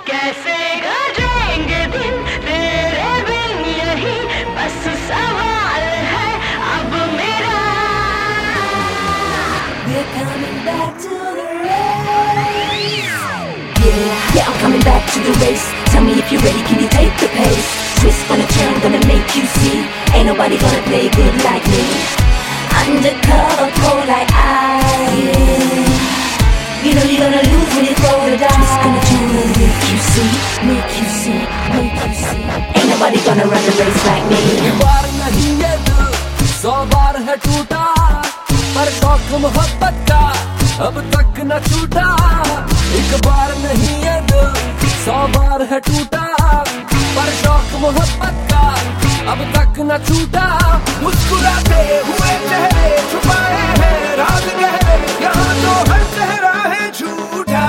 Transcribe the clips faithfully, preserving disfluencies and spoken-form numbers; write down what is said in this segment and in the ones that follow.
कैसे गुजरेंगे दिन तेरे बिन, यही बस सवाल है अब मेरा। We're coming back to the race. Yeah, yeah, I'm coming back to the race. Tell me if you're ready, can you take the pace? Twist gonna turn, gonna make you see. Ain't nobody gonna play good like me. Undercover, cold like ice. You know you're gonna lose when you throw the dice. Twist gonna turn and make you see, make you see, make you see. Ain't nobody gonna run the race like me. एक बार नहीं ये दिल सौ बार है टूटा, पर शौक मोहब्बत का अब तक न छूटा। एक बार नहीं ये दिल सौ बार है टूटा, पर शौक मोहब्बत का अब तक न छूटा। मुस्कुराते हुए चेहरे छुपाए हैं राज गहरे, यहाँ तो हर चेहरा है झूठा।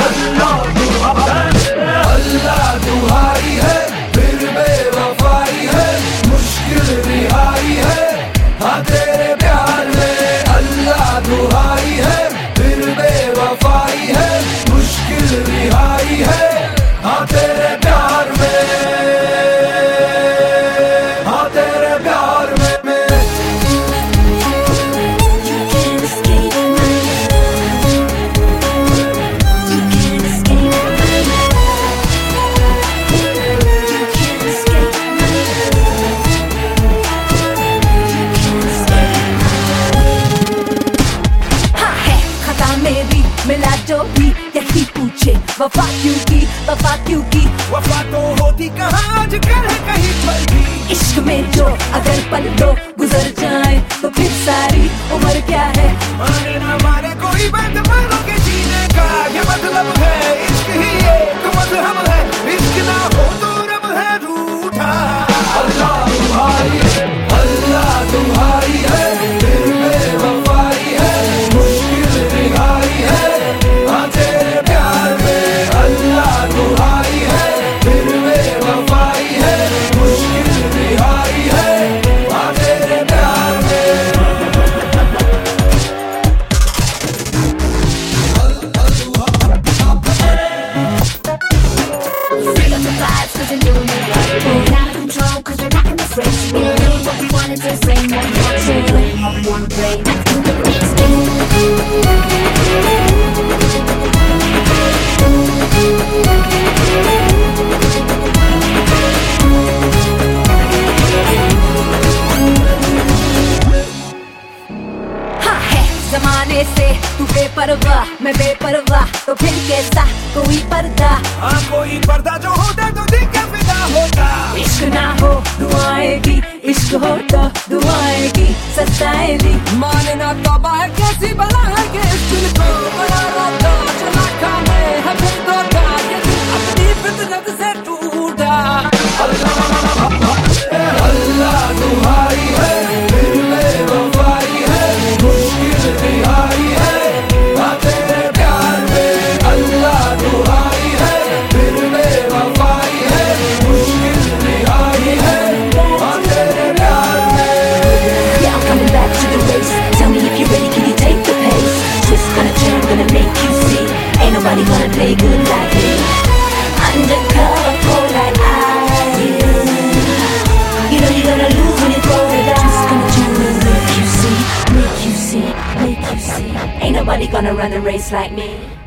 अल्लाह दुहाई है फिर बेवफाई है, मुश्किल रिहाई है हाँ तेरे प्यार में। अल्लाह दुहाई है फिर बेवफाई है, मुश्किल रिहाई है हाँ तेरे प्यार में, हाँ तेरे प्यार में। You can't escape my love. You can't escape my love. You can't escape my love. You can't escape my love. हाँ है खता में भी मिला जो भी यही पूछे वफा क्यों की, वफा क्यों की। वफा तो होती कहाँ आजकल है कहीं पर भी। इश्क में जो अगर पल दो गुजर जाए तो फिर सारी उम्र क्या है। माने ना माने कोई बात मानो के जीने का ये मतलब है। इश्क ही एक मजहब है, इश्क ना हो तो रब है रूठा। अल्लाह तुम्हारी है, अल्लाह तुम्हारी है फिर बेवफाई है, मुश्किल रिहाई है हाँ तेरे प्यार में। अल्लाह तुम्हारी है फिर बेवफाई है, मुश्किल रिहाई है हाँ तेरे प्यार में। Feel up the vibes cause you're doing it right. We're out of control cause we're not in this race. We know what we wanted to say, what we want to say, what we want to play. Let's do the race. हाँ है जमाने से तू बेपरवाह मैं बेपरवाह, तो फिर कैसा कोई पर्दा। हाँ कोई पर्दा जो होता तो दिल का फिदा होता। इश्क ना हो दुआएं की, इश्क हो तो दुआएं की सताएंगी। माने ना तौबा है कैसी बला है कि इस दिल को बड़ा रोता चला खाने है फिर धोखा, ये दिल अपनी फितरत से टूटा। अल्लाह तुम्हारी है फिर बेवफाई है, मुश्किल रिहाई है हाँ तेरे प्यार में। अल्लाह तुम्हारी है फिर बेवफाई है, मुश्किल रिहाई है हाँ तेरे प्यार में। Yeah, I'm coming back to the race. Tell me if you're ready, can you take the pace? Twist gonna turn, gonna make you see. Ain't nobody gonna play good like me. Undercover, cold like ice. You know you're gonna lose when you throw the dice. Twist gonna turn and make you see, make you see, make you see. Ain't nobody gonna run the race like me.